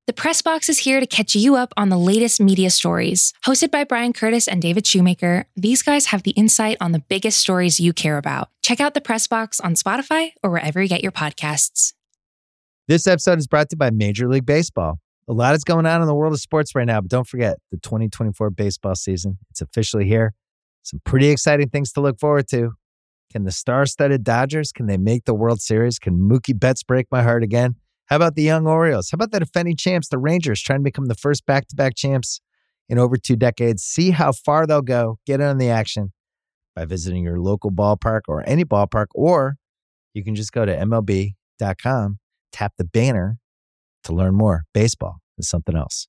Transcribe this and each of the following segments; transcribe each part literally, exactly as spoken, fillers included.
The Press Box is here to catch you up on the latest media stories. Hosted by Brian Curtis and David Shoemaker, these guys have the insight on the biggest stories you care about. Check out The Press Box on Spotify or wherever you get your podcasts. This episode is brought to you by Major League Baseball. A lot is going on in the world of sports right now, but don't forget the twenty twenty-four baseball season. It's officially here. Some pretty exciting things to look forward to. Can the star-studded Dodgers, can they make the World Series? Can Mookie Betts break my heart again? How about the young Orioles? How about the defending champs, the Rangers, trying to become the first back-to-back champs in over two decades? See how far they'll go. Get in on the action by visiting your local ballpark or any ballpark, or you can just go to M L B dot com, tap the banner to learn more. Baseball is something else.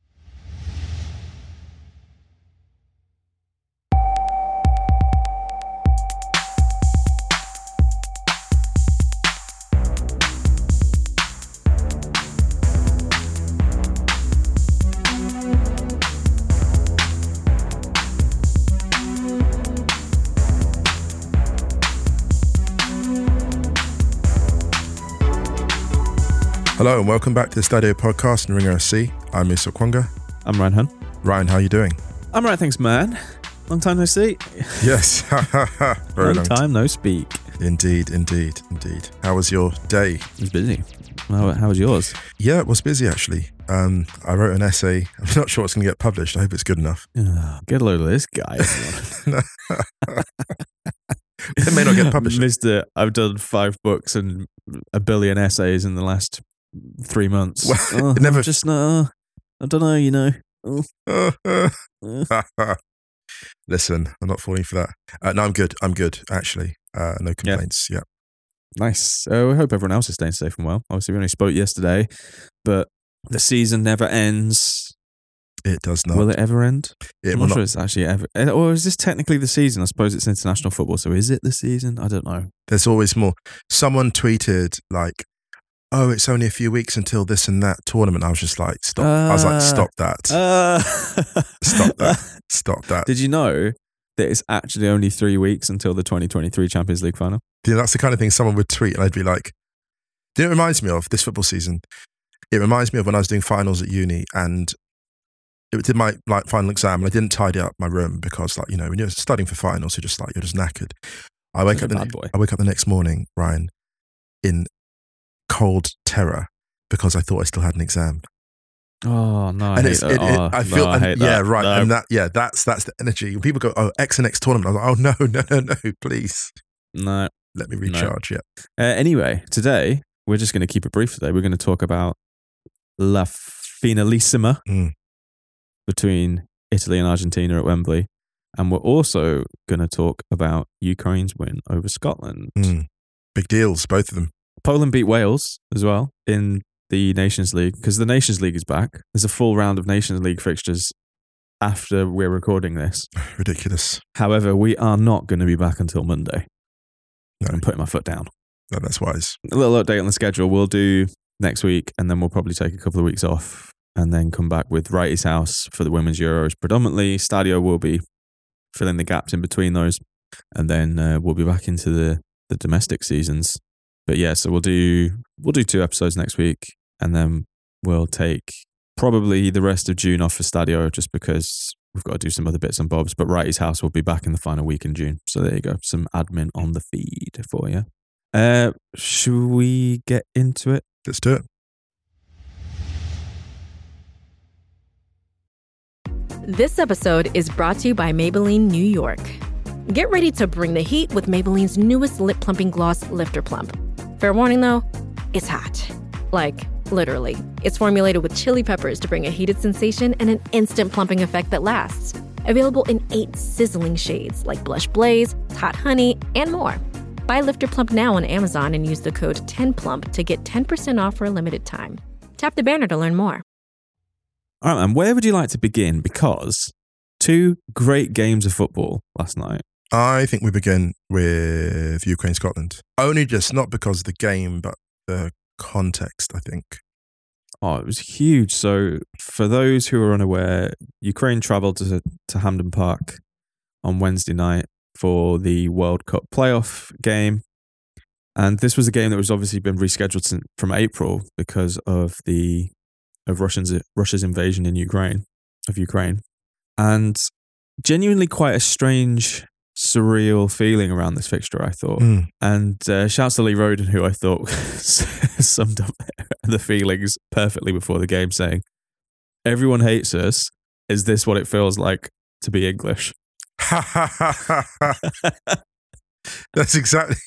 Hello and welcome back to the Stadio Podcast and Ringer F C. I'm Musa Okwonga. I'm Ryan Hun. Ryan, how are you doing? I'm right, thanks, man. Long time no see. Yes. Very long, long time no speak. Indeed, indeed, indeed. How was your day? It was busy. How, how was yours? Yeah, it was busy actually. Um, I wrote an essay. I'm not sure it's going to get published. I hope it's good enough. Oh, get a load of this guy. It may not get published. Mister I've done five books and a billion essays in the last three months. Well, oh, it never. I'm just not. I don't know. You know. Oh. Listen, I'm not falling for that. Uh, no, I'm good. I'm good actually. Uh, no complaints. Yeah. yeah. Nice. So I hope everyone else is staying safe and well. Obviously, we only spoke yesterday, but the season never ends. It does not. Will it ever end? It I'm will not sure not. it's actually ever. Or is this technically the season? I suppose it's international football. So is it the season? I don't know. There's always more. Someone tweeted like, oh, it's only a few weeks until this and that tournament. I was just like, stop. Uh, I was like, stop that. Uh, stop that. Stop that. Did you know that it's actually only three weeks until the twenty twenty-three Champions League final? Yeah, that's the kind of thing someone would tweet and I'd be like, do you know what it reminds me of this football season? It reminds me of when I was doing finals at uni and it did my like final exam and I didn't tidy up my room because like, you know, when you're studying for finals, you're just like, you're just knackered. I wake up, the, I wake up the next morning, Ryan, in cold terror because I thought I still had an exam. Oh no! I and hate it's, that. it, it, oh, I feel, no, I and, hate yeah, that. right, No. and that, yeah, that's that's the energy. When people go, oh, X and X tournament, I was like, oh no, no, no, no, please, No, let me recharge. no. Yeah. Uh, anyway, today we're just going to keep it brief. Today we're going to talk about La Finalissima Mm. between Italy and Argentina at Wembley, and we're also going to talk about Ukraine's win over Scotland. Mm. Big deals, both of them. Poland beat Wales as well in the Nations League because the Nations League is back. There's a full round of Nations League fixtures after we're recording this. Ridiculous. However, we are not going to be back until Monday. No. I'm putting my foot down. No, that's wise. A little update on the schedule. We'll do next week and then we'll probably take a couple of weeks off and then come back with Wrighty's House for the Women's Euros predominantly. Stadio will be filling the gaps in between those and then uh, we'll be back into the, the domestic seasons. But yeah, so we'll do we'll do two episodes next week and then we'll take probably the rest of June off for Stadio just because we've got to do some other bits and bobs. But Wrighty's House will be back in the final week in June. So there you go. Some admin on the feed for you. Uh, should we get into it? Let's do it. This episode is brought to you by Maybelline New York. Get ready to bring the heat with Maybelline's newest lip plumping gloss, Lifter Plump. Fair warning though, it's hot. Like, literally. It's formulated with chili peppers to bring a heated sensation and an instant plumping effect that lasts. Available in eight sizzling shades like Blush Blaze, Hot Honey, and more. Buy Lifter Plump now on Amazon and use the code ten plump to get ten percent off for a limited time. Tap the banner to learn more. All right, man, where would you like to begin? Because two great games of football last night. I think we begin with Ukraine-Scotland. Only just, not because of the game, but the context, I think. Oh, it was huge. So for those who are unaware, Ukraine travelled to, to Hampden Park on Wednesday night for the World Cup playoff game. And this was a game that was obviously been rescheduled since, from April because of the of Russia's Russia's invasion in Ukraine of Ukraine, and genuinely quite a strange, surreal feeling around this fixture, I thought. Mm. And uh, shouts to Lee Roden, who I thought summed up the feelings perfectly before the game, saying, "Everyone hates us. Is this what it feels like to be English?" That's exactly.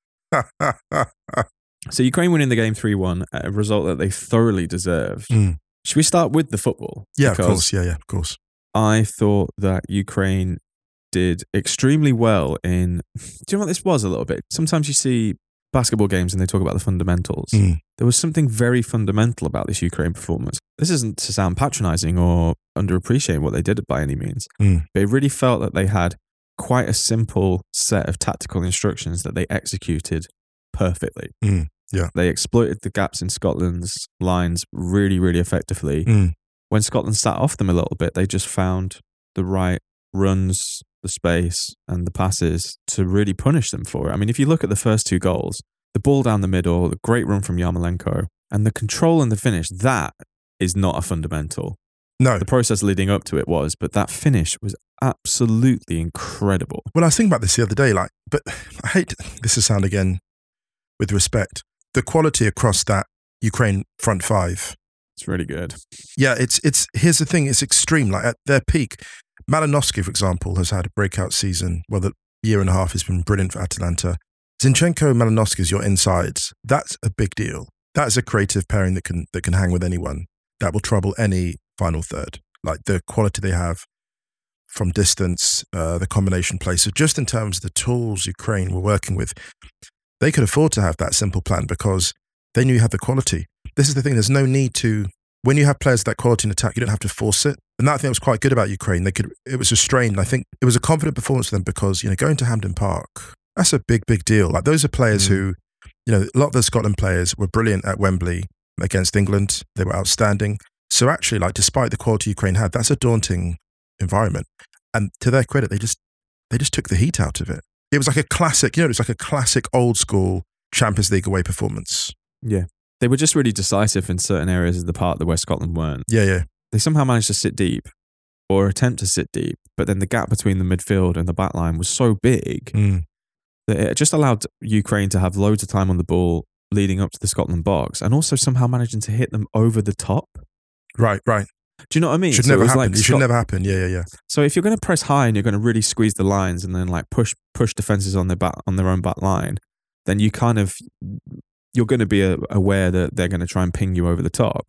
So Ukraine winning the game three one, a result that they thoroughly deserved. Mm. Should we start with the football? Yeah, Because of course. Yeah, yeah, of course. I thought that Ukraine did extremely well in... Do you know what this was a little bit? Sometimes you see basketball games and they talk about the fundamentals. Mm. There was something very fundamental about this Ukraine performance. This isn't to sound patronising or underappreciating what they did by any means. Mm. But it really felt that they had quite a simple set of tactical instructions that they executed perfectly. Mm. Yeah. They exploited the gaps in Scotland's lines really, really effectively. Mm. When Scotland sat off them a little bit, they just found the right runs, the space, and the passes to really punish them for it. I mean, if you look at the first two goals, the ball down the middle, the great run from Yarmolenko, and the control and the finish, that is not a fundamental. No. The process leading up to it was, but that finish was absolutely incredible. Well, I was thinking about this the other day, like, but I hate this to sound again with respect. The quality across that Ukraine front five. It's really good. Yeah, it's, it's, here's the thing, it's extreme. Like at their peak, Malinovsky, for example, has had a breakout season. Well, the year and a half has been brilliant for Atalanta. Zinchenko, Malinovsky is your insides. That's a big deal. That's a creative pairing that can, that can hang with anyone. That will trouble any final third. Like the quality they have from distance, uh, the combination play. So just in terms of the tools Ukraine were working with, they could afford to have that simple plan because they knew you had the quality. This is the thing, there's no need to, when you have players of that quality in attack, you don't have to force it. And that thing was quite good about Ukraine. They could, it was restrained. I think it was a confident performance for them because, you know, going to Hampden Park, that's a big, big deal. Like those are players mm. who, you know, a lot of the Scotland players were brilliant at Wembley against England. They were outstanding. So actually, like, despite the quality Ukraine had, that's a daunting environment. And to their credit, they just, they just took the heat out of it. It was like a classic, you know, it was like a classic old school Champions League away performance. Yeah. They were just really decisive in certain areas of the park that where Scotland weren't. Yeah, yeah. They somehow managed to sit deep or attempt to sit deep, but then the gap between the midfield and the back line was so big mm. that it just allowed Ukraine to have loads of time on the ball leading up to the Scotland box and also somehow managing to hit them over the top. Right, right. Do you know what I mean? Should so never happen. Like it Scot- should never happen. Yeah, yeah, yeah. So if you're going to press high and you're going to really squeeze the lines and then like push push defenses on their back on their own back line, then you kind of you're going to be aware that they're going to try and ping you over the top.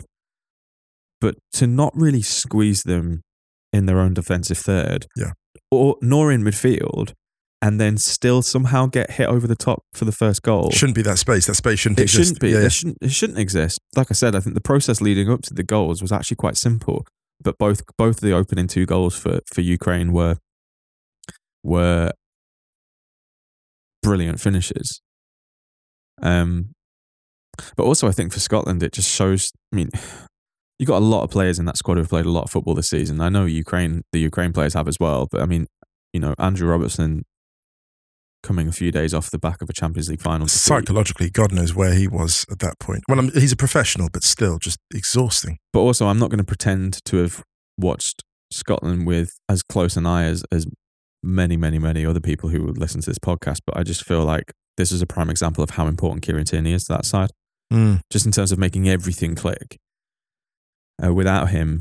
But to not really squeeze them in their own defensive third, yeah, or nor in midfield, and then still somehow get hit over the top for the first goal. Shouldn't be that space. That space shouldn't it exist. Shouldn't be. Yeah, yeah. It shouldn't. It shouldn't exist. Like I said, I think the process leading up to the goals was actually quite simple. But both both the opening two goals for, for Ukraine were were brilliant finishes. Um, but also I think for Scotland it just shows. I mean, you got a lot of players in that squad who've played a lot of football this season. I know Ukraine, the Ukraine players have as well. But I mean, you know, Andrew Robertson coming a few days off the back of a Champions League final. Psychologically, God knows where he was at that point. Well, I'm, he's a professional, but still just exhausting. But also, I'm not going to pretend to have watched Scotland with as close an eye as, as many, many, many other people who would listen to this podcast. But I just feel like this is a prime example of how important Kieran Tierney is to that side. Mm. Just in terms of making everything click. Uh, without him,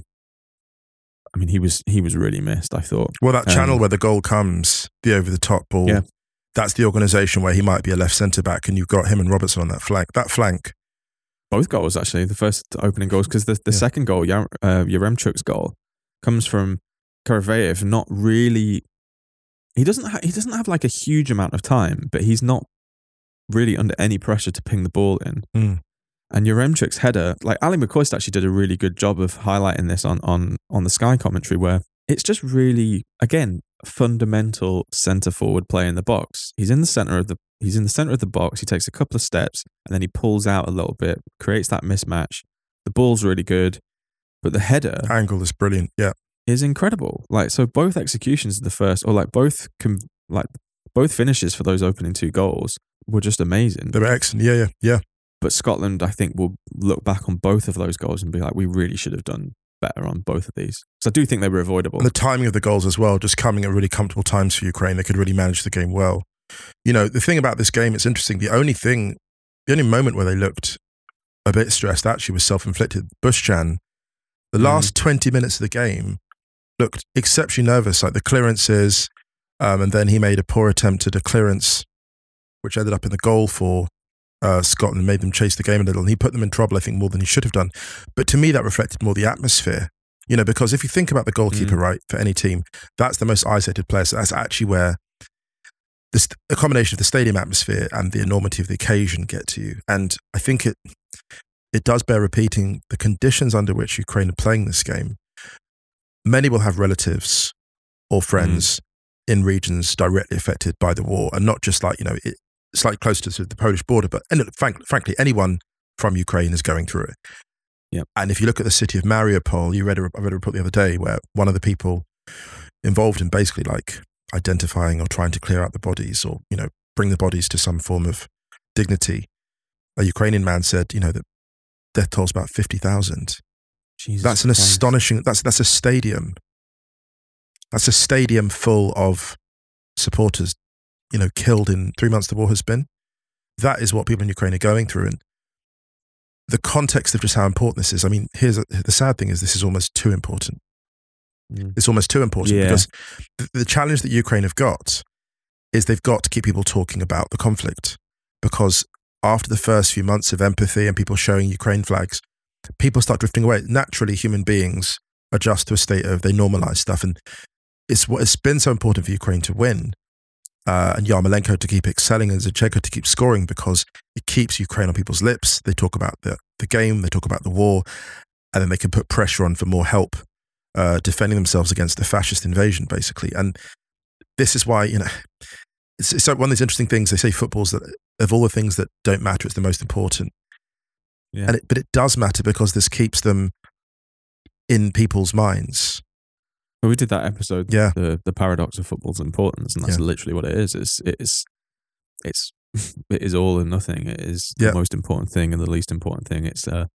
I mean, he was he was really missed, I thought. Well, that um, channel where the goal comes, the over-the-top ball, yeah. That's the organisation where he might be a left centre-back and you've got him and Robertson on that flank. That flank. Both goals, actually. The first opening goals, because the, the yeah. second goal, uh, Yaremchuk's goal, comes from Karaveyev, not really... He doesn't, ha- he doesn't have like a huge amount of time, but he's not really under any pressure to ping the ball in. Mm. And Yaremchuk's header, like Ali McCoist actually did a really good job of highlighting this on, on, on the Sky commentary, where it's just really, again, fundamental centre forward play in the box. He's in the centre of the he's in the centre of the box. He takes a couple of steps and then he pulls out a little bit, creates that mismatch. The ball's really good, but the header angle is brilliant. Yeah, is incredible. Like so, both executions of the first, or like both com- like both finishes for those opening two goals were just amazing. They were excellent. Yeah, yeah, yeah. But Scotland, I think, will look back on both of those goals and be like, we really should have done better on both of these. So I do think they were avoidable. And the timing of the goals as well, just coming at really comfortable times for Ukraine. They could really manage the game well. You know, the thing about this game, it's interesting. The only thing, the only moment where they looked a bit stressed actually was self-inflicted. Bushchan, the mm. last twenty minutes of the game looked exceptionally nervous, like the clearances, um, and then he made a poor attempt at a clearance, which ended up in the goal for uh, Scotland, made them chase the game a little, and he put them in trouble, I think, more than he should have done. But to me, that reflected more the atmosphere, you know, because if you think about the goalkeeper, mm. right, for any team, that's the most isolated player. So that's actually where this, a combination of the stadium atmosphere and the enormity of the occasion get to you. And I think it it does bear repeating the conditions under which Ukraine are playing this game. Many will have relatives or friends mm. in regions directly affected by the war, and not just like, you know, it, slightly closer to the Polish border, but and frank, frankly, anyone from Ukraine is going through it. Yep. And if you look at the city of Mariupol, you read a, I read a report the other day where one of the people involved in basically like identifying or trying to clear out the bodies, or, you know, bring the bodies to some form of dignity, a Ukrainian man said, you know, that death toll is about fifty thousand. That's an Christ. astonishing, that's that's a stadium. That's a stadium full of supporters, you know, killed in three months the war has been. That is what people in Ukraine are going through. And the context of just how important this is, I mean, here's a, the sad thing is this is almost too important. Mm. It's almost too important yeah. because the, the challenge that Ukraine have got is they've got to keep people talking about the conflict, because after the first few months of empathy and people showing Ukraine flags, people start drifting away. Naturally, human beings adjust to a state of, they normalize stuff. And it's what it's been so important for Ukraine to win, uh, and Yarmolenko to keep excelling and Zinchenko to keep scoring, because it keeps Ukraine on people's lips. They talk about the, the game, they talk about the war, and then they can put pressure on for more help uh, defending themselves against the fascist invasion, basically. And this is why, you know, it's, it's one of these interesting things. They say football's that of all the things that don't matter, it's the most important. Yeah. And it, but it does matter because this keeps them in people's minds. Well, we did that episode, yeah. the the paradox of football's importance, and that's yeah. literally what it is. It's it's it's it is all and nothing. It is yeah. the most important thing and the least important thing. It's uh,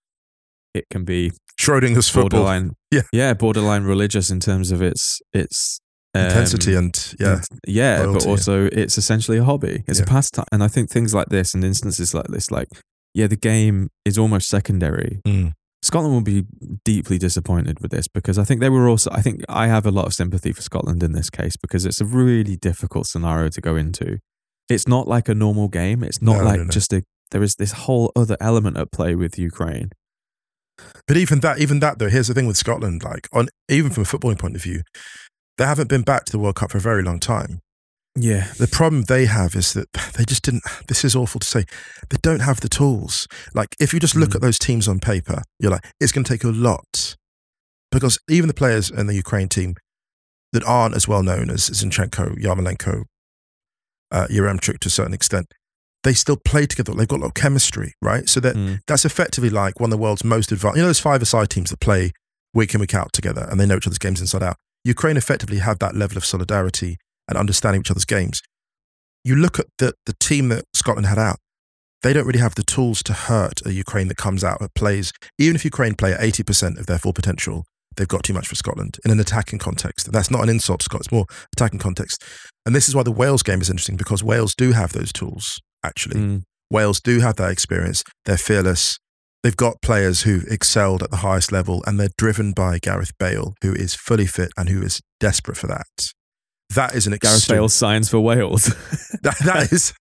it can be Schrodinger's borderline, football. Yeah, yeah, borderline religious in terms of its its um, intensity and yeah, yeah, loyalty, but also yeah. it's essentially a hobby. It's yeah. a pastime, and I think things like this and instances like this, like yeah, the game is almost secondary. Mm. Scotland will be deeply disappointed with this, because I think they were also, I think I have a lot of sympathy for Scotland in this case, because it's a really difficult scenario to go into. It's not like a normal game. It's not no, like no, no. just a, there is this whole other element at play with Ukraine. But even that, even that though, here's the thing with Scotland, like on, even from a footballing point of view, they haven't been back to the World Cup for a very long time. Yeah. The problem they have is that they just didn't, this is awful to say, they don't have the tools. Like if you just look mm. at those teams on paper, you're like, it's going to take a lot. Because even the players in the Ukraine team that aren't as well known as Zinchenko, Yarmolenko, uh, Yaremchuk to a certain extent, they still play together. They've got a lot of chemistry, right? So that mm. that's effectively like one of the world's most advanced, you know, those five-a-side teams that play week in, week out together and they know each other's games inside out. Ukraine effectively have that level of solidarity and understanding each other's games. You look at the the team that Scotland had out, they don't really have the tools to hurt a Ukraine that comes out that plays. Even if Ukraine play at eighty percent of their full potential, they've got too much for Scotland in an attacking context. That's not an insult to Scotland, it's more attacking context. And this is why the Wales game is interesting, because Wales do have those tools, actually. Mm. Wales do have that experience. They're fearless. They've got players who excelled at the highest level, and they're driven by Gareth Bale, who is fully fit and who is desperate for that. That is an Gareth Bale signs for Wales. that, that is,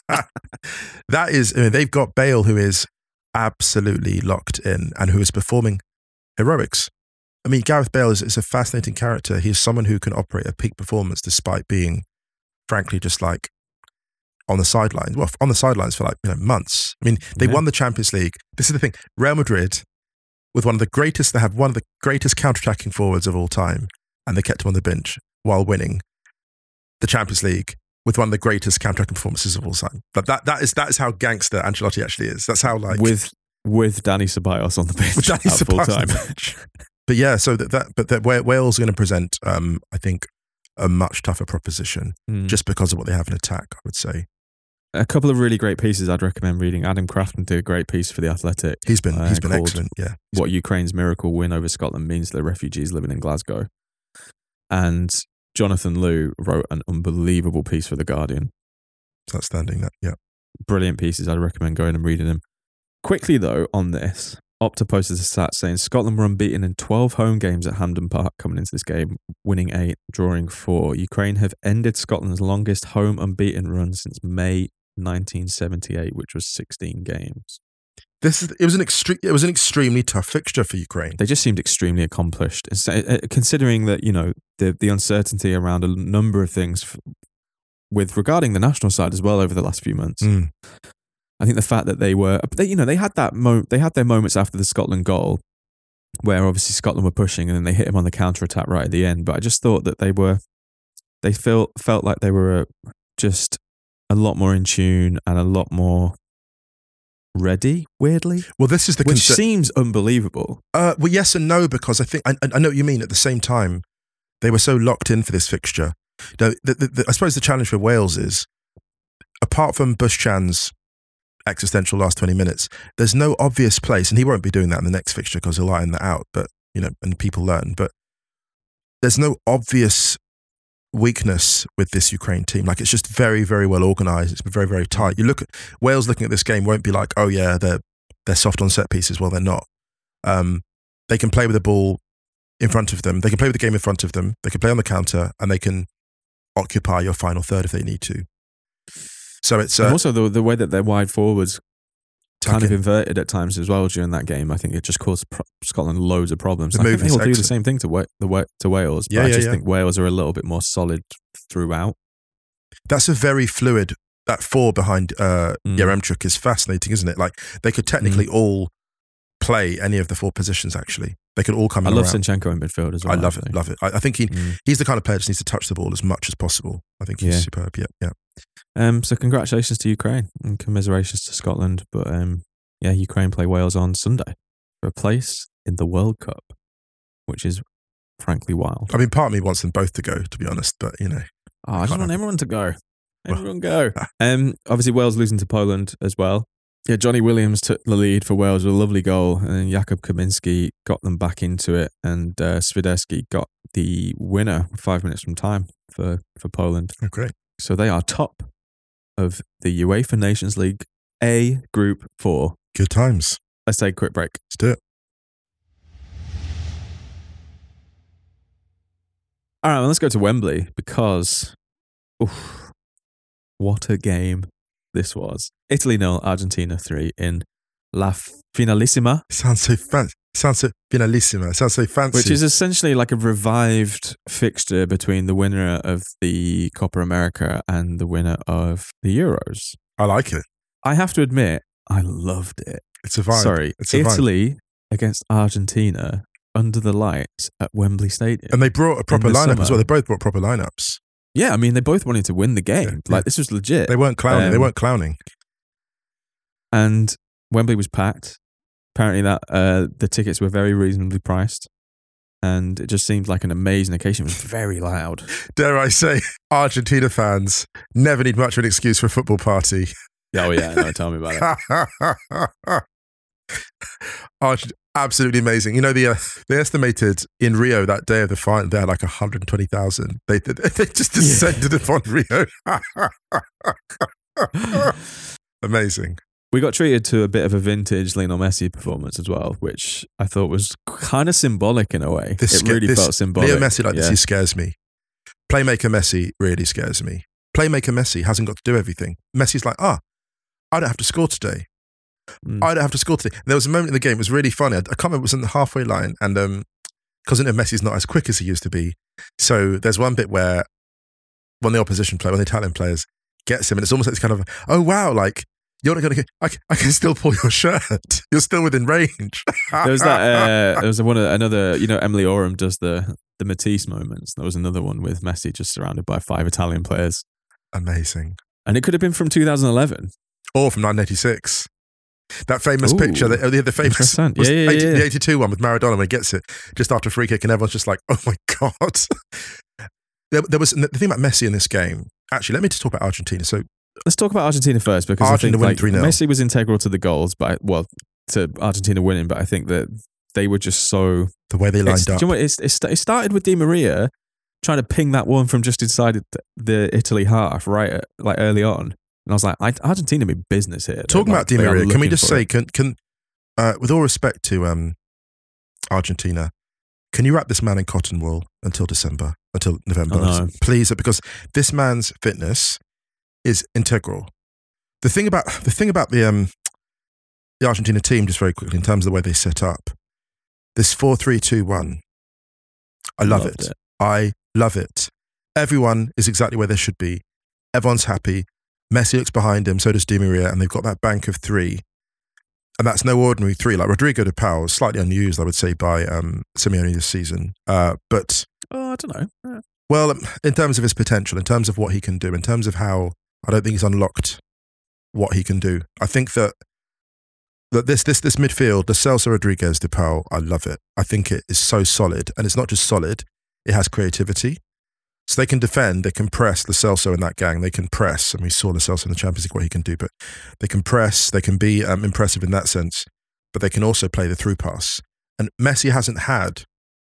that is, I mean, they've got Bale who is absolutely locked in and who is performing heroics. I mean, Gareth Bale is, is a fascinating character. He is someone who can operate at peak performance despite being, frankly, just like on the sidelines. Well, on the sidelines for like, you know, months. I mean, they yeah. won the Champions League. This is the thing. Real Madrid, with one of the greatest, they have one of the greatest counter-attacking forwards of all time, and they kept him on the bench while winning the Champions League with one of the greatest counter-attacking performances of all time. But that that is that is how gangster Ancelotti actually is. That's how like with with Dani Ceballos on the bench with Dani at full Ceballos time. on the bench. But yeah, so that, that but that Wales are going to present, um, I think, a much tougher proposition mm. just because of what they have in attack, I would say. a couple of really great pieces I'd recommend reading. Adam Crafton did a great piece for The Athletic. He's been uh, he's been called excellent. Yeah, What Ukraine's miracle win over Scotland means to the refugees living in Glasgow. And Jonathan Liu wrote an unbelievable piece for The Guardian. it's outstanding. That yeah. Brilliant pieces. I'd recommend going and reading them. Quickly though, on this, Opta posted a stat saying Scotland were unbeaten in twelve home games at Hampden Park coming into this game, winning eight, drawing four. Ukraine have ended Scotland's longest home unbeaten run since May nineteen seventy-eight, which was sixteen games. This is it was an extreme it was an extremely tough fixture for Ukraine. They just seemed extremely accomplished, considering that, you know, the the uncertainty around a number of things with regarding the national side as well over the last few months. Mm. I think the fact that they were, they, you know, they had that mo- they had their moments after the Scotland goal, where obviously Scotland were pushing and then they hit him on the counter attack right at the end. But I just thought that they were, they felt felt like they were just a lot more in tune and a lot more ready. Weirdly, Well, this is the which conce- seems unbelievable. Uh, well, yes and no, because I think I, I know what you mean. At the same time, they were so locked in for this fixture. Now, the, the, the, I suppose the challenge for Wales is, apart from Bushchan's existential last twenty minutes, there's no obvious place, and he won't be doing that in the next fixture because he'll iron that out. But you know, and people learn. But there's no obvious weakness with this Ukraine team. Like, it's just very, very well organised. It's very, very tight. You look at Wales looking at this game, won't be like, oh yeah, they're they're soft on set pieces. Well, they're not. Um, they can play with the ball in front of them. They can play with the game in front of them. They can play on the counter, and they can occupy your final third if they need to. So it's uh, and also the the way that their wide forwards kind of in. inverted at times as well during that game. I think it just caused pro- Scotland loads of problems. The I move think is they'll do the excellent. same thing to Wa- the Wa- to Wales, but Yeah, I yeah, just yeah. think Wales are a little bit more solid throughout. That's a very fluid. That four behind uh, Mm. Yaremchuk is fascinating, isn't it? Like, they could technically all play any of the four positions. Actually, they could all come. I in love around. Zinchenko in midfield as well. I love actually. it, love it. I, I think he Mm. he's the kind of player that just needs to touch the ball as much as possible. I think he's Yeah. superb. Yeah, yeah. Um, so congratulations to Ukraine and commiserations to Scotland. But um, yeah, Ukraine play Wales on Sunday for a place in the World Cup, which is frankly wild. I mean, part of me wants them both to go, to be honest. But you know, Oh, I just Can't want have- everyone to go. Well- Everyone go. Um, obviously, Wales losing to Poland as well. Yeah, Johnny Williams took the lead for Wales with a lovely goal, and then Jakub Kaminski got them back into it, and uh, Swiderski got the winner with five minutes from time for, for Poland. oh, great. So they are top of the UEFA Nations League A Group four. Good times. Let's take a quick break. Let's do it. All right, well, let's go to Wembley because, oof, what a game this was. Italy nil, Argentina three in La Finalissima, Sounds so fancy. Sounds so finalissima. Sounds so fancy. which is essentially like a revived fixture between the winner of the Copa America and the winner of the Euros. I like it. I have to admit, I loved it. It's a vibe. Sorry, it's a vibe. Italy against Argentina under the lights at Wembley Stadium. And they brought a proper the lineup as summer. well. They both brought proper lineups. Yeah, I mean, they both wanted to win the game. Yeah, like, yeah. this was legit. They weren't clowning. they Um, weren't clowning. And Wembley was packed. Apparently, that uh, the tickets were very reasonably priced. And it just seemed like an amazing occasion. It was very loud. Dare I say, Argentina fans never need much of an excuse for a football party. Oh, yeah. No, tell me about it. Argent- absolutely amazing. You know, the uh, they estimated in Rio that day of the final, they had like one hundred twenty thousand. They, they, they just descended upon Rio. Amazing. We got treated to a bit of a vintage Lionel Messi performance as well, which I thought was kind of symbolic in a way. This it sca- really this- felt symbolic. Leo Messi like yeah. this, he scares me. Playmaker Messi really scares me. Playmaker Messi hasn't got to do everything. Messi's like, ah, I don't have to score today. Mm. I don't have to score today. And there was a moment in the game, it was really funny. I, I can't remember, it was in the halfway line. And um, because you know, Messi's not as quick as he used to be. So there's one bit where one of the opposition player, one of the Italian players gets him. And it's almost like this kind of, oh, wow, like, you're not going to, I, I can still pull your shirt. You're still within range. There was that. Uh, there was one another. You know, Emily Oram does the the Matisse moments. There was another one with Messi just surrounded by five Italian players, Amazing. and it could have been from two thousand eleven. Or from nineteen eighty-six. That famous Ooh, picture, the, the, the famous interesting. was Yeah, yeah, eighty, yeah. the eighty-two one with Maradona when he gets it just after a free kick, and everyone's just like, "Oh my god!" there, there was the thing about Messi in this game. Actually, let me just talk about Argentina. So let's talk about Argentina first because Argentina I think win like, three nil. Messi was integral to the goals, but well, to Argentina winning. But I think that they were just so The way they lined it's, up. Do you know what? It's, it's, it started with Di Maria trying to ping that one from just inside the, the Italy half, right, at, like early on, and I was like, I, Argentina mean business here. Talking They're about like, Di they are Maria, can we looking just for say, it. can can uh, with all respect to um, Argentina, can you wrap this man in cotton wool until December, until November, I know. please? Because this man's fitness is integral. The thing about the thing about the um, the Argentina team, just very quickly, in terms of the way they set up, this four three two one, I love Loved it. it. I love it. Everyone is exactly where they should be. Everyone's happy. Messi looks behind him, so does Di Maria, and they've got that bank of three. And that's no ordinary three. Like Rodrigo de Paul, slightly unused, I would say, by um, Simeone this season. Uh, but, Oh, I don't know. Yeah. well, in terms of his potential, in terms of what he can do, in terms of how, I don't think he's unlocked what he can do. I think that that this this this midfield, the Celso Rodriguez de Paul, I love it. I think it is so solid. And it's not just solid, it has creativity. So they can defend, they can press the Celso in that gang, they can press, and we saw the Celso in the Champions League what he can do, but they can press, they can be um, impressive in that sense, but they can also play the through pass. And Messi hasn't had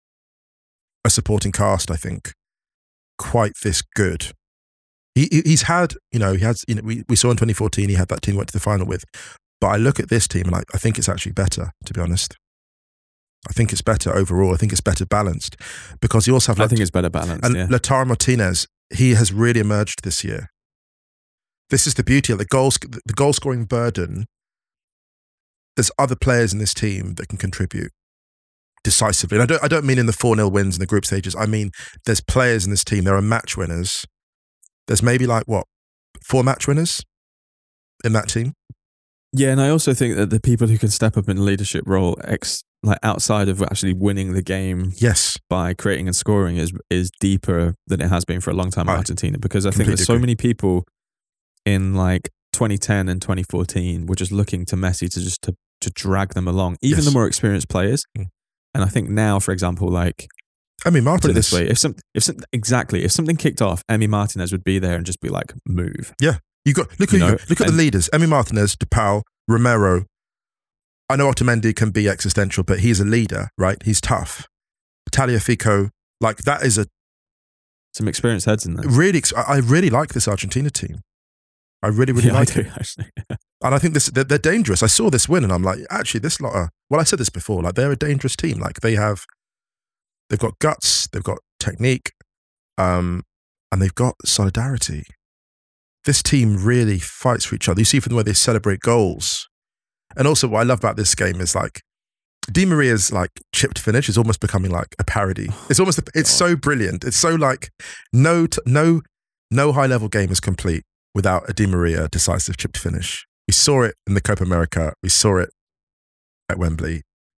a supporting cast, I think, quite this good. He, he He's had, you know, he has, you know, we, we saw in twenty fourteen, he had that team he went to the final with, but I look at this team and I, I think it's actually better, to be honest. I think it's better overall. I think it's better balanced because you also have. I think it's better balanced. And Yeah. Lautaro Martinez, he has really emerged this year. This is the beauty of the goals, the goal scoring burden. There's other players in this team that can contribute decisively. And I don't, I don't mean in the four nil wins in the group stages. I mean, there's players in this team. There are match winners. There's maybe like what, four match winners in that team. Yeah, and I also think that the people who can step up in a leadership role, ex, like outside of actually winning the game Yes. by creating and scoring, is is deeper than it has been for a long time in I Argentina. Because I think completely there's so agree. many people in like twenty ten and twenty fourteen were just looking to Messi to just to, to drag them along, even Yes. the more experienced players. Mm. And I think now, for example, like I mean, Martinez. put it this way: if some, if some, exactly, if something kicked off, Emi Martinez would be there and just be like, "Move." You got look You at know, you look at the and- leaders: Emi Martinez, De Paul, Romero. I know Otamendi can be existential, but he's a leader, right? He's tough. Tagliafico, like that is a Some experienced heads in there. really. I I really like this Argentina team. I really, really Yeah, I like do, it, actually. and I think this they're, they're dangerous. I saw this win, and I'm like, actually, this lot are. Well, I said this before. Like they're a dangerous team. Like they have, they've got guts, they've got technique, um, and they've got solidarity. This team really fights for each other. You see from the way they celebrate goals. And also what I love about this game is like Di Maria's like chipped finish is almost becoming like a parody. It's almost, it's so brilliant. It's so like no, t- no, no high level game is complete without a Di Maria decisive chipped finish. We saw it in the Copa America. We saw it at Wembley.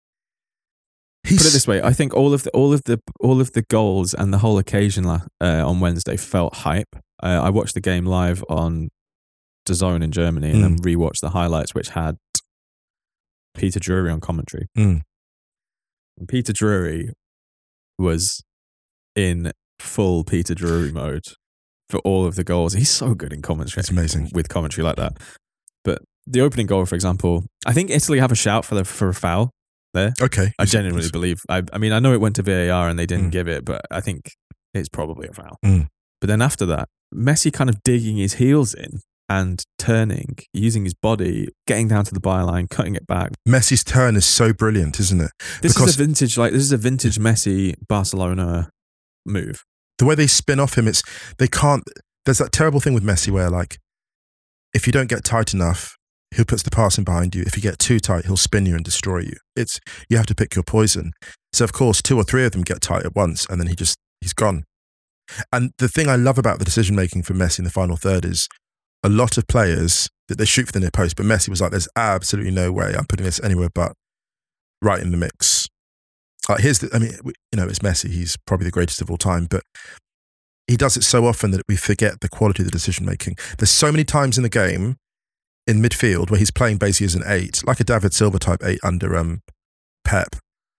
He's, Put it this way: I think all of the all of the all of the goals and the whole occasion uh, on Wednesday felt hype. Uh, I watched the game live on D A Z N in Germany and Mm. then rewatched the highlights, which had Peter Drury on commentary. Mm. And Peter Drury was in full Peter Drury mode for all of the goals. He's so good in commentary. It's amazing. with commentary like that. But the opening goal, for example, I think Italy have a shout for the for a foul there. Okay. I genuinely believe. I, I mean, I know it went to V A R and they didn't Mm. give it, but I think it's probably a foul. Mm. But then after that, Messi kind of digging his heels in and turning, using his body, getting down to the byline, cutting it back. Messi's turn is so brilliant, isn't it? This Because- is a vintage, like this is a vintage Messi Barcelona move. The way they spin off him, it's they can't. There's that terrible thing with Messi where, like, if you don't get tight enough, he puts the pass in behind you. If you get too tight, he'll spin you and destroy you. It's you have to pick your poison. So of course, two or three of them get tight at once, and then he just he's gone. And the thing I love about the decision making for Messi in the final third is a lot of players that they shoot for the near post, but Messi was like, "There's absolutely no way I'm putting this anywhere but right in the mix." Uh, here's the, I mean, we- you know, it's Messi. He's probably the greatest of all time, but he does it so often that we forget the quality of the decision making. There's so many times in the game in midfield where he's playing basically as an eight, like a David Silva type eight under um, Pep,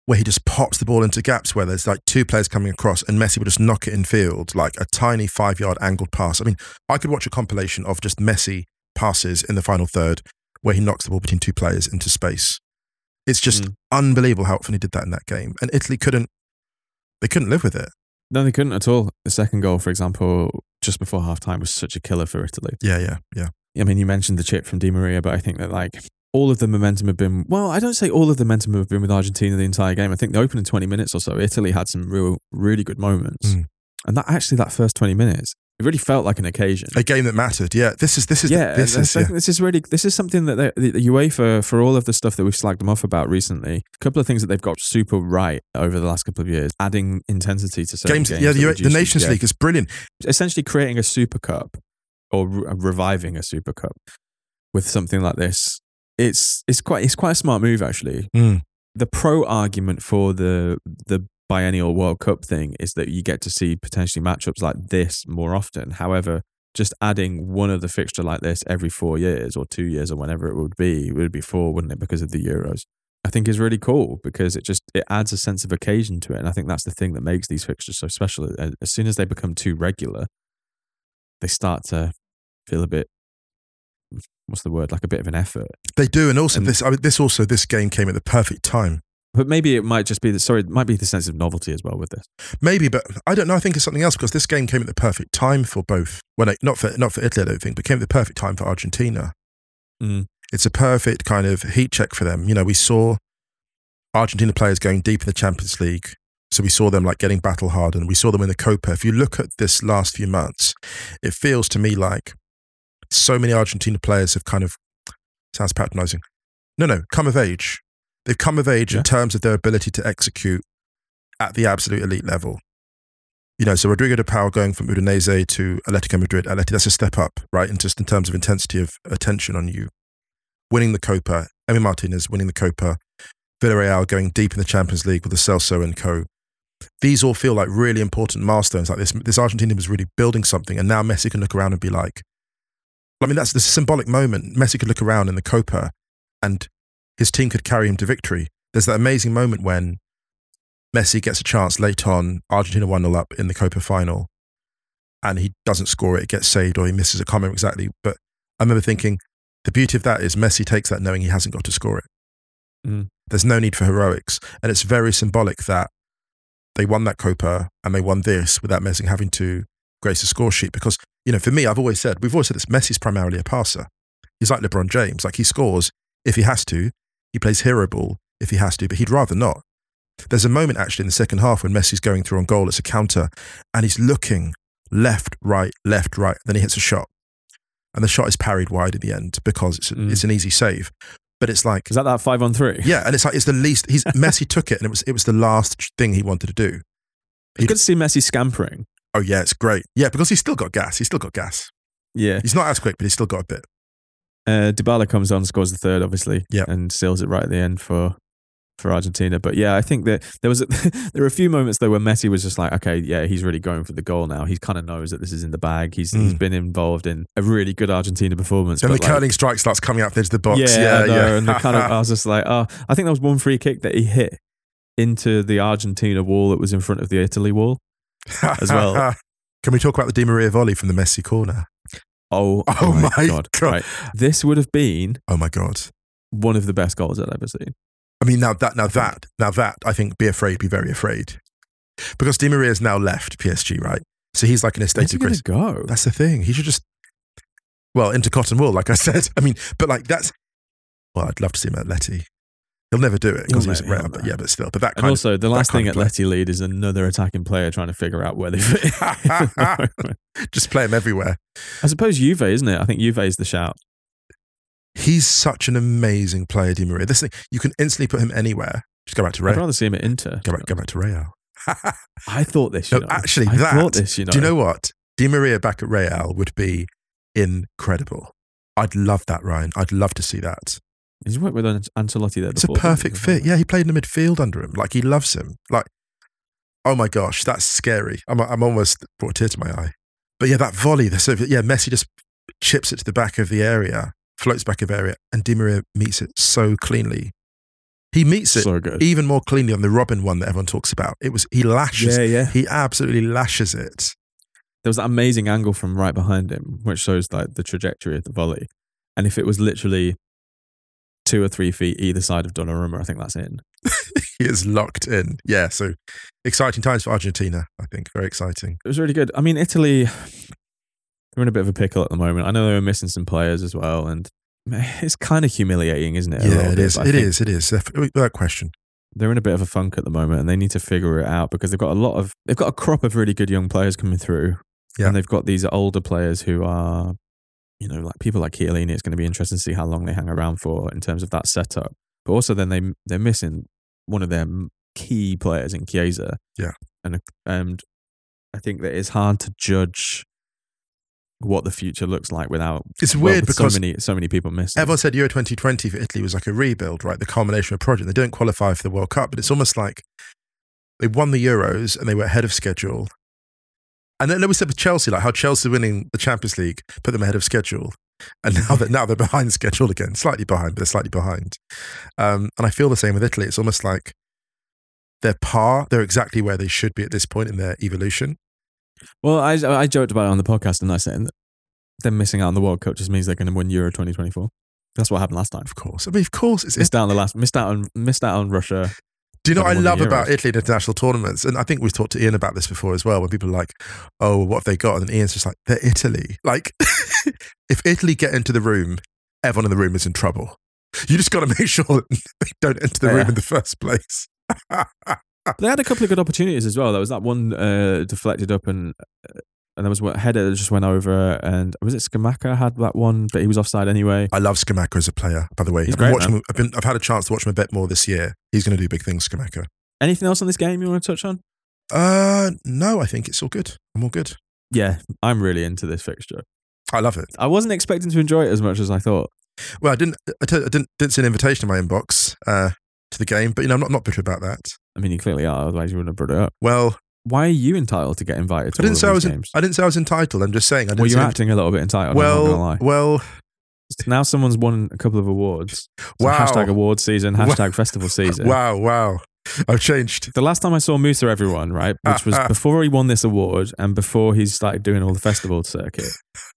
where he just pops the ball into gaps where there's like two players coming across and Messi would just knock it in field, like a tiny five-yard angled pass. I mean, I could watch a compilation of just Messi passes in the final third where he knocks the ball between two players into space. It's just mm. unbelievable how often he did that in that game. And Italy couldn't, they couldn't live with it. No, they couldn't at all. The second goal, for example, just before half-time was such a killer for Italy. Yeah, yeah, yeah. I mean, you mentioned the chip from Di Maria, but I think that like all of the momentum have been, well, I don't say all of the momentum have been with Argentina the entire game. I think the opening twenty minutes or so, Italy had some real, really good moments. Mm. And that actually, that first twenty minutes, it really felt like an occasion. A game that mattered. Yeah. This is, this is, yeah, the, this is, I yeah. think this is really, this is something that they, the UEFA, for all of the stuff that we've slagged them off about recently, a couple of things that they've got super right over the last couple of years, adding intensity to certain games. games. Yeah, the, the Nations yeah. League is brilliant. Essentially creating a Super Cup or re- reviving a Super Cup with something like this. It's it's quite it's quite a smart move actually. Mm. The pro argument for the the biennial World Cup thing is that you get to see potentially matchups like this more often. However, just adding one other fixture like this every four years or two years or whenever it would be, it would be four, wouldn't it? Because of the Euros, I think is really cool because it just it adds a sense of occasion to it, and I think that's the thing that makes these fixtures so special. As soon as they become too regular, they start to feel a bit. What's the word? Like a bit of an effort. They do, and also and, this. I mean, this also this game came at the perfect time. But maybe it might just be the sorry. It might be the sense of novelty as well with this. Maybe, but I don't know. I think it's something else because this game came at the perfect time for both. Well, no, not for not for Italy, I don't think, but came at the perfect time for Argentina. Mm. It's a perfect kind of heat check for them. You know, we saw Argentina players going deep in the Champions League, so we saw them like getting battle hardened. We saw them in the Copa. If you look at this last few months, it feels to me like. So many Argentina players have kind of, sounds patronising, no, no, come of age. They've come of age yeah. in terms of their ability to execute at the absolute elite level. You know, so Rodrigo de Paul going from Udinese to Atletico Madrid, Atleti, that's a step up, right? And just in terms of intensity of attention on you. Winning the Copa, Emi Martinez winning the Copa, Villarreal going deep in the Champions League with the Celso and co. These all feel like really important milestones. Like this, this Argentina was really building something, and now Messi can look around and be like, I mean, that's this symbolic moment. Messi could look around in the Copa and his team could carry him to victory. There's that amazing moment when Messi gets a chance late on, Argentina one nil up in the Copa final, and he doesn't score it, it gets saved, or he misses it. I can't remember exactly. But I remember thinking, the beauty of that is Messi takes that knowing he hasn't got to score it. Mm. There's no need for heroics. And it's very symbolic that they won that Copa and they won this without Messi having to grace a score sheet. Because, you know, for me, I've always said, we've always said this, Messi's primarily a passer. He's like LeBron James. Like he scores if he has to. He plays hero ball if he has to, but he'd rather not. There's a moment actually in the second half when Messi's going through on goal. It's a counter and he's looking left, right, left, right. Then he hits a shot and the shot is parried wide at the end because it's, mm. it's an easy save. But it's like... Is that that five on three? Yeah, and it's like, it's the least... He's Messi took it and it was it was the last thing he wanted to do. It's good to see Messi scampering. Oh yeah, it's great. Yeah, because he's still got gas. He's still got gas. Yeah. He's not as quick, but he's still got a bit. Uh, Dybala comes on, scores the third, obviously, yeah. and seals it right at the end for for Argentina. But yeah, I think that there was a, there were a few moments though where Messi was just like, okay, yeah, he's really going for the goal now. He kind of knows that this is in the bag. He's mm. he's been involved in a really good Argentina performance. Then the like, curling strike starts coming up into the box. Yeah, yeah, know, yeah. And the kind of I was just like, oh, I think there was one free kick that he hit into the Argentina wall that was in front of the Italy wall as well. Can we talk about the Di Maria volley from the Messi corner? Oh, oh my, my God. God. Right. This would have been oh my God. one of the best goals I've ever seen. I mean, now that, now that, now that, I think, be afraid, be very afraid. Because Di Maria's now left P S G, right? So he's like in a state of grace. Go? That's the thing. He should just, well, into cotton wool, like I said. I mean, but like that's, well, I'd love to see him at Atleti. He'll never do it because he's at Real, but yeah, but still. But that kind and also, of, the last thing Atleti lead is another attacking player trying to figure out where they fit. Just play him everywhere. I suppose Juve, isn't it? I think Juve is the shout. He's such an amazing player, Di Maria. This thing, you can instantly put him anywhere. Just go back to Real. I'd rather see him at Inter. Go back, go back to Real. I thought this, you no, know. Actually, I that, thought this, you know. Do you know what? Di Maria back at Real would be incredible. I'd love that, Ryan. I'd love to see that. He's worked with Ancelotti there It's before. It's a perfect fit. Yeah, he played in the midfield under him. Like, he loves him. Like, oh my gosh, that's scary. I'm I'm almost brought a tear to my eye. But yeah, that volley, so yeah, Messi just chips it to the back of the area, floats back of area, and Di Maria meets it so cleanly. He meets it So good. even more cleanly on the Robin one that everyone talks about. It was he lashes. Yeah, yeah. He absolutely lashes it. There was that amazing angle from right behind him, which shows like the trajectory of the volley. And if it was literally two or three feet either side of Donnarumma, I think that's in. He is locked in. Yeah, so exciting times for Argentina, I think. Very exciting. It was really good. I mean, Italy, they're in a bit of a pickle at the moment. I know they were missing some players as well, and it's kind of humiliating, isn't it? Yeah, it is. It is. It is. Without question. They're in a bit of a funk at the moment, and they need to figure it out because they've got a lot of, they've got a crop of really good young players coming through. Yeah. And they've got these older players who are, you know, like people like Chiellini. It's going to be interesting to see how long they hang around for in terms of that setup. But also then they, they're missing one of their key players in Chiesa. Yeah. And, and I think that it's hard to judge what the future looks like without it's well, weird because so many so many people missing. Everyone said Euro twenty twenty for Italy was like a rebuild, right? The culmination of a project. They don't qualify for the World Cup, but it's almost like they won the Euros and they were ahead of schedule. And then we said with Chelsea, like how Chelsea winning the Champions League put them ahead of schedule, and now that now they're behind schedule again, slightly behind, but they're slightly behind. Um, and I feel the same with Italy. It's almost like they're par, they're exactly where they should be at this point in their evolution. Well, I I joked about it on the podcast, and I said them missing out on the World Cup just means they're going to win Euro twenty twenty-four. That's what happened last time. Of course, I mean, of course, it's missed out on the last, missed out on, missed out on Russia. Do you know what I love about Italy in international tournaments? And I think we've talked to Ian about this before as well, when people are like, oh, what have they got? And Ian's just like, they're Italy. Like, if Italy get into the room, everyone in the room is in trouble. You just got to make sure that they don't enter the yeah. room in the first place. But they had a couple of good opportunities as well. There was that one uh, deflected up and uh, and there was a header that just went over, and was it Scamacca had that one, but he was offside anyway. I love Scamacca as a player, by the way. He's I've, been great, watching man. him, I've, been, I've had a chance to watch him a bit more this year. He's going to do big things, Scamacca. Anything else on this game you want to touch on? Uh, no, I think it's all good. I'm all good. Yeah, I'm really into this fixture. I love it. I wasn't expecting to enjoy it as much as I thought. Well, I didn't. I, t- I didn't. Didn't see an invitation in my inbox uh, to the game, but you know, I'm not, not bitter about that. I mean, you clearly are. Otherwise, you wouldn't have brought it up. Well, why are you entitled to get invited to I didn't all say of I was. these In, games? I didn't say I was entitled. I'm just saying. I didn't Well, you're say acting a little bit entitled. Well, I'm not gonna lie. well. Now someone's won a couple of awards. So Wow. Hashtag award season. Hashtag Wow. festival season. Wow! Wow! I've changed. The last time I saw Musa Everyone, right, which was before he won this award and before he started doing all the festival circuit,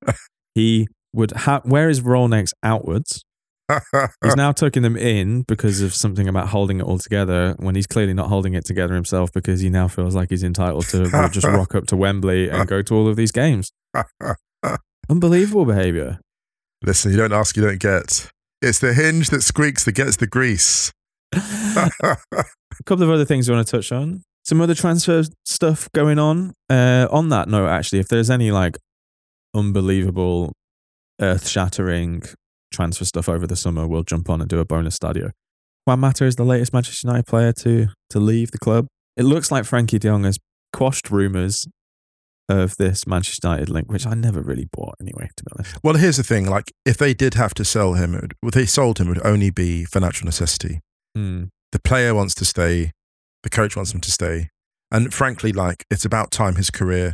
he would ha- wear his Rolex outwards. He's now tucking them in because of something about holding it all together when he's clearly not holding it together himself because he now feels like he's entitled to just rock up to Wembley and go to all of these games. Unbelievable behaviour. Listen, you don't ask, you don't get. It's the hinge that squeaks that gets the grease. A couple of other things we want to touch on. Some other transfer stuff going on. Uh, on that note, actually, if there's any like unbelievable, earth-shattering transfer stuff over the summer, we'll jump on and do a bonus stadio. Juan Mata is the latest Manchester United player to to leave the club. It looks like Frankie de Jong has quashed rumours of this Manchester United link, which I never really bought anyway, to be honest. Well, here's the thing: like, if they did have to sell him, it would, if they sold him, it would only be financial necessity. Mm. The player wants to stay, the coach wants him to stay, and frankly, like, it's about time his career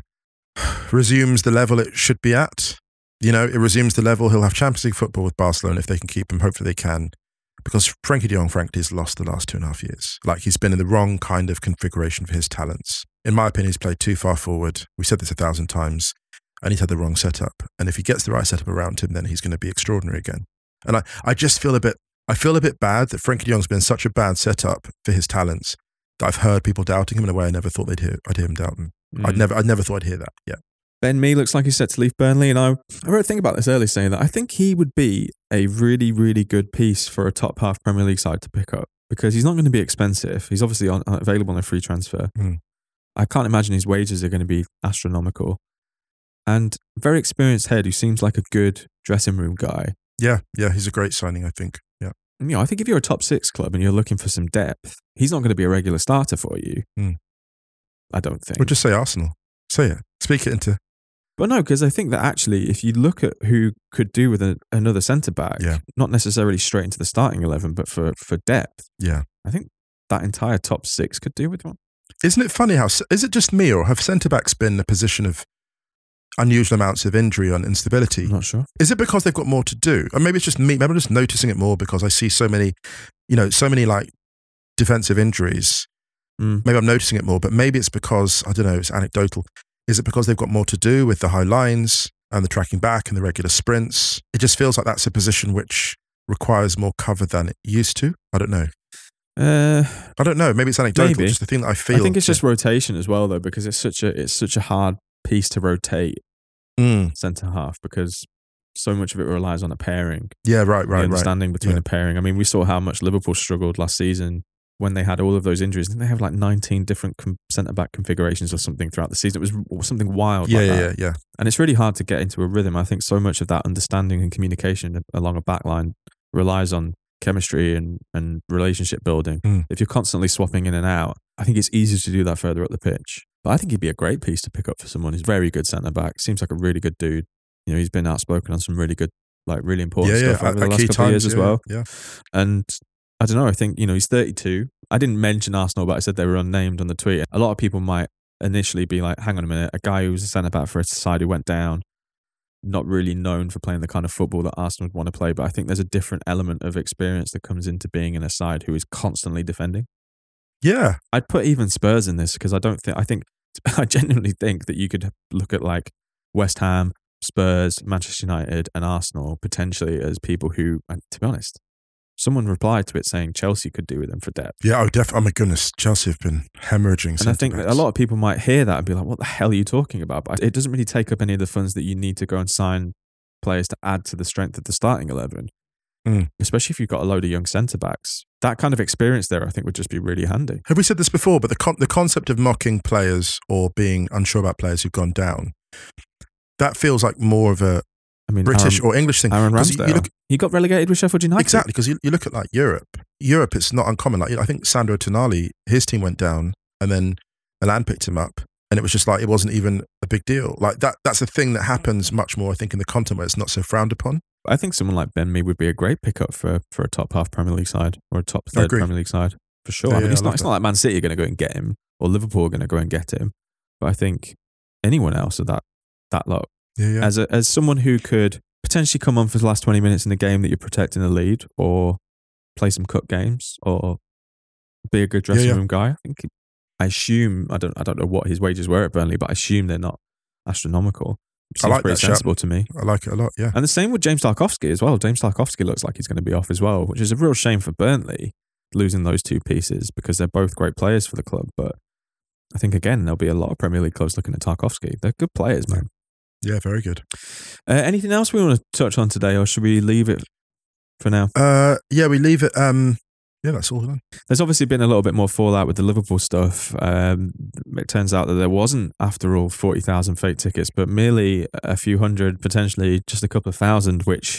resumes the level it should be at. You know, it resumes the level. He'll have Champions League football with Barcelona if they can keep him. Hopefully, they can, because Frankie de Jong, frankly, has lost the last two and a half years. Like, he's been in the wrong kind of configuration for his talents. In my opinion, he's played too far forward. We said this a thousand times, and he's had the wrong setup. And if he gets the right setup around him, then he's going to be extraordinary again. And I, I just feel a bit, I feel a bit bad that Frankie de Jong's been such a bad setup for his talents that I've heard people doubting him in a way I never thought they'd hear. I'd hear him doubt him. Mm. I'd never, I'd never thought I'd hear that. Yeah. Ben Mee looks like he's set to leave Burnley, and I, I wrote a thing about this earlier saying that I think he would be a really, really good piece for a top half Premier League side to pick up because he's not going to be expensive. He's obviously on, available on a free transfer. Mm. I can't imagine his wages are going to be astronomical. And very experienced head who seems like a good dressing room guy. Yeah, yeah, he's a great signing, I think. Yeah. You know, I think if you're a top six club and you're looking for some depth, he's not going to be a regular starter for you. Mm. I don't think. Well, just say Arsenal. Say it. Speak it into... But no, because I think that actually, if you look at who could do with a, another centre-back, Yeah. not necessarily straight into the starting eleven, but for, for depth, Yeah. I think that entire top six could do with one. Isn't it funny how... Is it just me, or have centre-backs been in a position of unusual amounts of injury and instability? I'm not sure. Is it because they've got more to do? Or maybe it's just me. Maybe I'm just noticing it more because I see so many, you know, so many like defensive injuries, Mm. maybe I'm noticing it more, but maybe it's because, I don't know, it's anecdotal. Is it because they've got more to do with the high lines and the tracking back and the regular sprints? It just feels like that's a position which requires more cover than it used to. I don't know. Uh, I don't know. Maybe it's anecdotal. Maybe. Just the thing that I feel. I think it's yeah. just rotation as well, though, because it's such a it's such a hard piece to rotate Mm. centre half because so much of it relies on a pairing. Yeah, right, the right, right. understanding between Yeah. a pairing. I mean, we saw how much Liverpool struggled last season when they had all of those injuries. Didn't they have like nineteen different com- centre-back configurations or something throughout the season? It was something wild Yeah, like yeah, that. yeah, yeah. And it's really hard to get into a rhythm. I think so much of that understanding and communication along a backline relies on chemistry and, and relationship building. Mm. If you're constantly swapping in and out, I think it's easier to do that further up the pitch. But I think he'd be a great piece to pick up for someone who's very good centre-back. Seems like a really good dude. You know, he's been outspoken on some really good, like really important Yeah, yeah. stuff over At- the at last key couple of years times, as yeah, well. Yeah. And I don't know, I think, you know, he's thirty-two. I didn't mention Arsenal, but I said they were unnamed on the tweet. A lot of people might initially be like, hang on a minute, a guy who was a centre-back for a side who went down, not really known for playing the kind of football that Arsenal would want to play. But I think there's a different element of experience that comes into being in a side who is constantly defending. Yeah. I'd put even Spurs in this because I don't think, I think, I genuinely think that you could look at like West Ham, Spurs, Manchester United and Arsenal potentially as people who, and to be honest, someone replied to it saying Chelsea could do with them for depth. Yeah, oh, def- oh my goodness, Chelsea have been hemorrhaging. And I think that a lot of people might hear that and be like, what the hell are you talking about? But it doesn't really take up any of the funds that you need to go and sign players to add to the strength of the starting eleven, Mm. especially if you've got a load of young centre-backs. That kind of experience there, I think, would just be really handy. Have we said this before? But the con- the concept of mocking players or being unsure about players who've gone down, that feels like more of a I mean, British Aaron, or English thing. Aaron 'Cause you- Ramsdale, you look- he got relegated with Sheffield United. Exactly, because you, you look at like Europe. Europe, it's not uncommon. Like I think Sandro Tonali, his team went down, and then Milan picked him up, and it was just like it wasn't even a big deal. Like that. That's a thing that happens much more, I think, in the continent where it's not so frowned upon. I think someone like Ben Mee would be a great pickup for for a top half Premier League side or a top I third agree. Premier League side for sure. Yeah, I mean, yeah, it's I not love it's that. not like Man City are going to go and get him or Liverpool are going to go and get him, but I think anyone else of that that lot Yeah, yeah. as a, as someone who could potentially come on for the last twenty minutes in a game that you're protecting the lead or play some cup games or be a good dressing Yeah, yeah. room guy. I think I assume I don't I don't know what his wages were at Burnley, but I assume they're not astronomical. Seems like pretty that shout. sensible to me. I like it a lot. Yeah. And the same with James Tarkowski as well. James Tarkowski looks like he's going to be off as well, which is a real shame for Burnley, losing those two pieces because they're both great players for the club. But I think, again, there'll be a lot of Premier League clubs looking at Tarkowski. They're good players, man. Yeah, very good. Uh, anything else we want to touch on today, or should we leave it for now? Uh, yeah, we leave it. Um, yeah, that's all done. There's obviously been a little bit more fallout with the Liverpool stuff. Um, it turns out that there wasn't, after all, forty thousand fake tickets, but merely a few hundred, potentially just a couple of thousand, which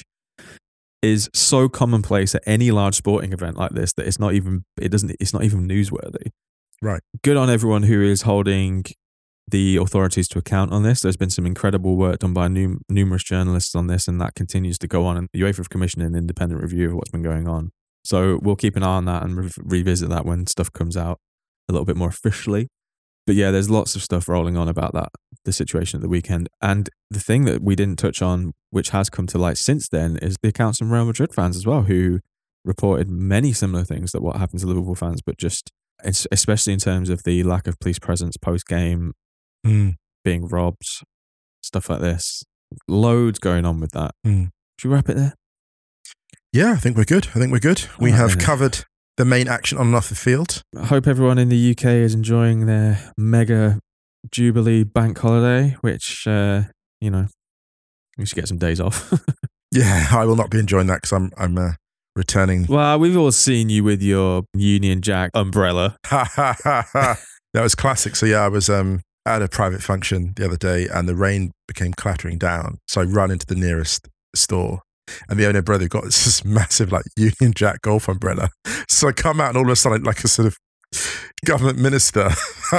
is so commonplace at any large sporting event like this that it's not even it doesn't it's not even newsworthy. Right. Good on everyone who is holding the authorities to account on this. There's been some incredible work done by num- numerous journalists on this, and that continues to go on. And the UEFA have commissioned an independent review of what's been going on. So we'll keep an eye on that and re- revisit that when stuff comes out a little bit more officially. But yeah, there's lots of stuff rolling on about that, the situation at the weekend. And the thing that we didn't touch on, which has come to light since then, is the accounts from Real Madrid fans as well, who reported many similar things that what happened to Liverpool fans, but just especially in terms of the lack of police presence post-game, Mm. being robbed, stuff like this. Loads going on with that. Mm. Should we wrap it there? Yeah, I think we're good. I think we're good. We All right, have then. covered the main action on and off the field. I hope everyone in the U K is enjoying their mega Jubilee bank holiday, which, uh, you know, we should get some days off. Yeah, I will not be enjoying that because I'm I'm uh, returning. Well, we've all seen you with your Union Jack umbrella. That was classic. So yeah, I was um at a private function the other day, and the rain became clattering down. So I run into the nearest store, and the owner brother got this massive like Union Jack golf umbrella. So I come out, and all of a sudden, like a sort of government minister.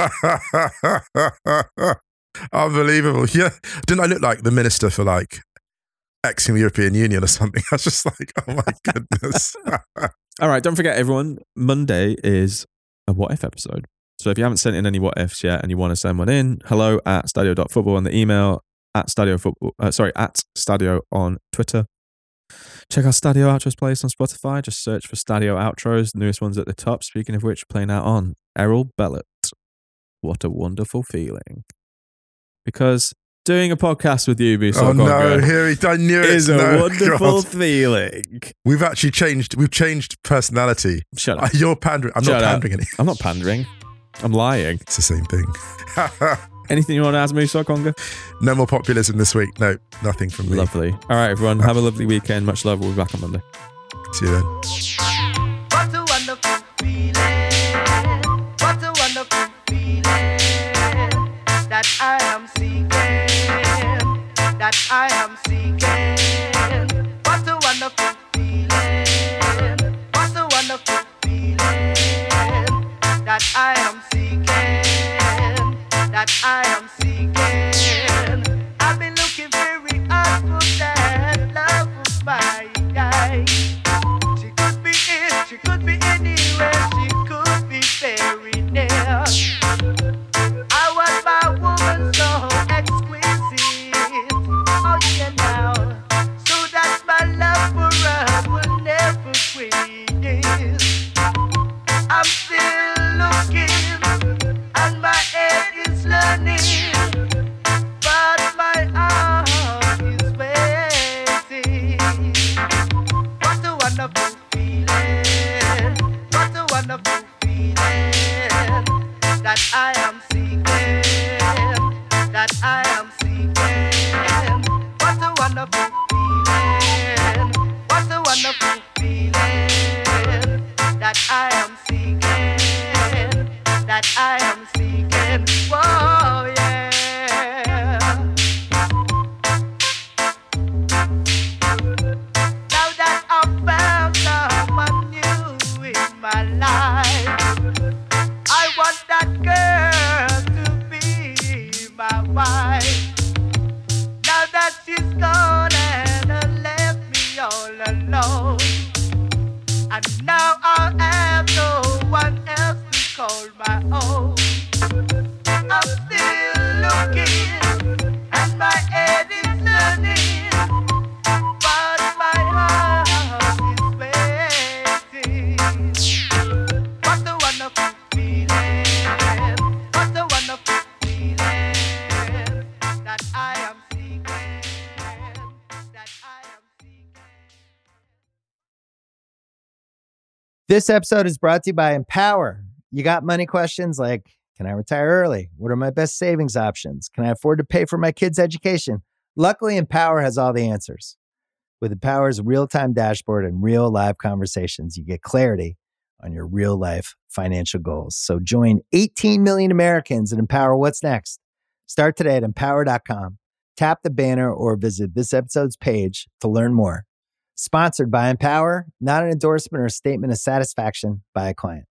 Unbelievable. Yeah, didn't I look like the minister for like ex European Union or something? I was just like, oh my goodness. All right, don't forget, everyone, Monday is a What If episode. So if you haven't sent in any What Ifs yet and you want to send one in, hello at stadio dot football on the email, at stadio football, uh, sorry, at stadio on Twitter. Check out Stadio Outros playlist on Spotify. Just search for Stadio Outros. The newest one's at the top. Speaking of which, playing out on Errol Bellet. What a wonderful feeling. Because doing a podcast with you, Musa Oh Okwonga, no, here he, I knew it. is a no, wonderful God. feeling. We've actually changed, we've changed personality. Shut up. You're pandering. I'm Shut not up. pandering any. I'm not pandering. I'm lying. It's the same thing. Anything you want to ask Musa Okwonga? No more populism this week. No, nothing from me. Lovely. All right, everyone. Have a lovely weekend. Much love. We'll be back on Monday. See you then. What a wonderful feeling. What a wonderful feeling that I am seeking. That I am seeking. What a wonderful feeling. What a wonderful feeling that I am seeking. That I am seeking. I've been looking very hard for that love of my guy. She could be it, she could be anywhere, she could be very near. I want my woman so exquisite, oh yeah now, so that my love for her will never quit. I'm still looking, and my head is learning, but my heart is waiting. What a wonderful feeling, what a wonderful feeling that I am seeking, that I am seeking. What a wonderful feeling, what a wonderful feeling that I am seeking, that I am seeking. Whoa, yeah. Now that I've found someone new in my life, I want that girl to be my wife. Now that she's gone and left me all alone, and now I have no one else to call my own. I'm still looking, and my head is learning, but my heart is waiting. What a wonderful feeling, what a wonderful feeling that I am seeking, that I am seeking. This episode is brought to you by Empower. You got money questions like, can I retire early? What are my best savings options? Can I afford to pay for my kids' education? Luckily, Empower has all the answers. With Empower's real-time dashboard and real live conversations, you get clarity on your real-life financial goals. So join eighteen million Americans and Empower what's next. Start today at empower dot com. Tap the banner or visit this episode's page to learn more. Sponsored by Empower, not an endorsement or a statement of satisfaction by a client.